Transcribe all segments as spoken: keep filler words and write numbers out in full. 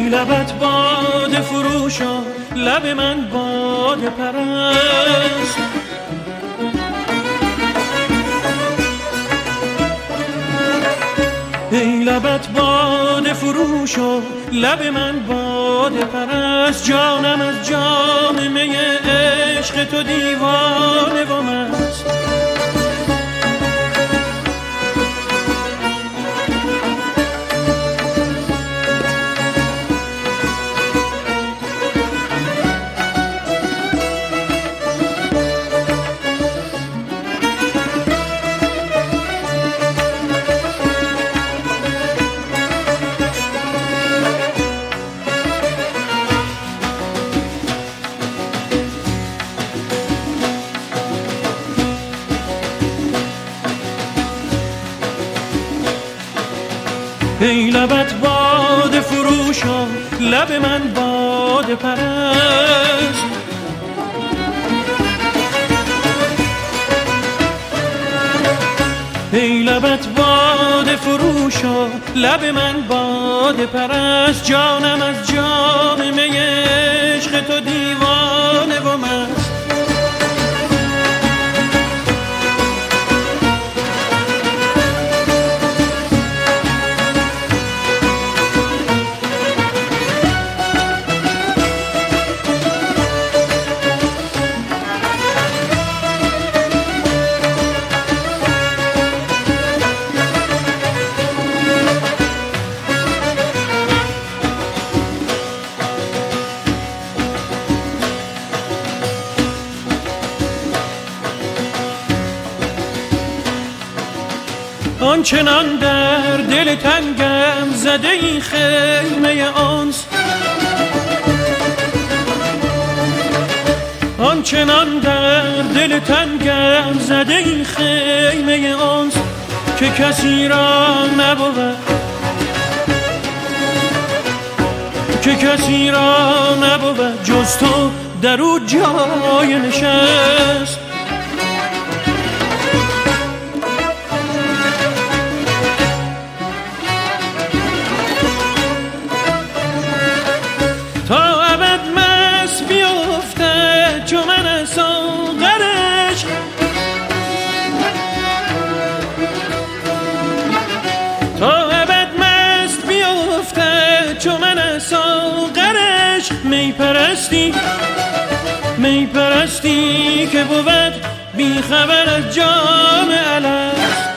ای لبت باده فروشا لب من باده پرست ای لبت باده فروشا لب من باده پرست جانم از جام می عشق تو دیوانه و مست ای لبت باده فروشا لب من باده پرست ای لبت باده فروشا لب من باده پرست جانم از جام می عشق تو دیوانه و مست آنچنان در دل تنگم زده این خیمه آنس آنچنان در دل تنگم زده این خیمه آنس که کسی را نبود که کسی را نبود جز تو در او جای نشست تا ابد مست بیفته چو من از ساغرش تا ابد مست بیفته چو من از ساغرش می پرستی می پرستی که بود بی خبر از جام الست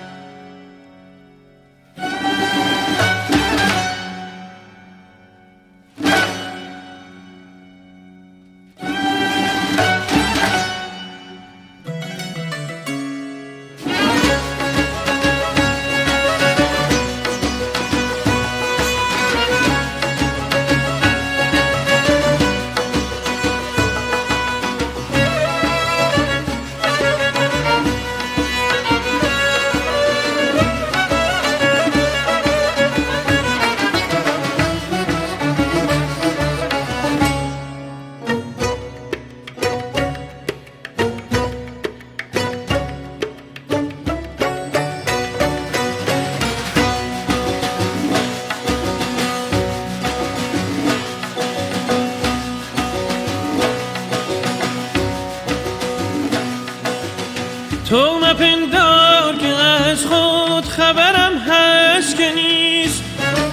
تو مپندار که از خود خبرم هست که نیست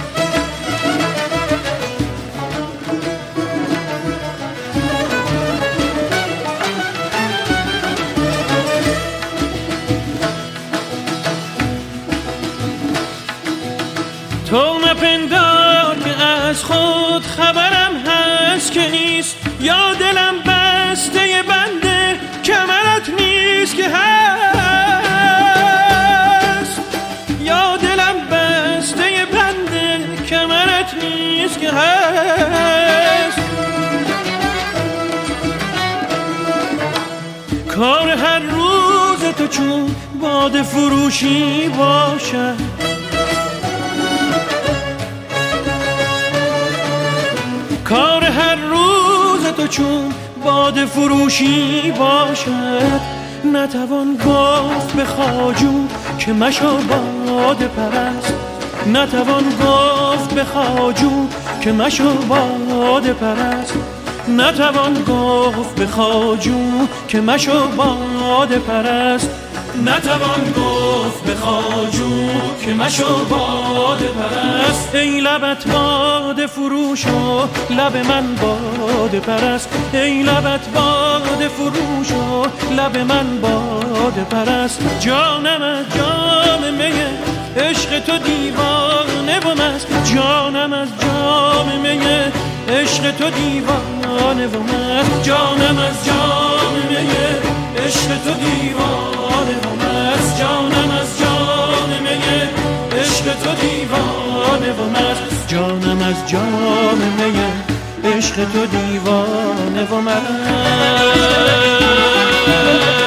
تو مپندار که از خود خبرم هست که نیست یا دلم بسته بنده کمرت نیست که هست یا دلم بسته بنده کمرت نیست که هست کار هر روز تو چون باده فروشی باشد کار هر روز تو چون باده فروشی باشد نتوان گفت به خواجو که مشو باده پرست نتوان گفت به خواجو که مشو باده پرست، نتوان گفت به خواجو که مشو باده پرست، نتوان گفت به خواجو که مشو باده پرست. ای لبت باده فروش و لب من باده پرست، ای لبت باده فروش و لب من باده پرست. جانم از جام می عشق تو دیوانه و مست، جانم از جام می عشق تو دیوانه و مست، جانم از جام می عشق تو دیوانه و مست، جانم از جام می عشق تو دیوانه و مست، جانم از جام می عشق تو دیوانه و مست.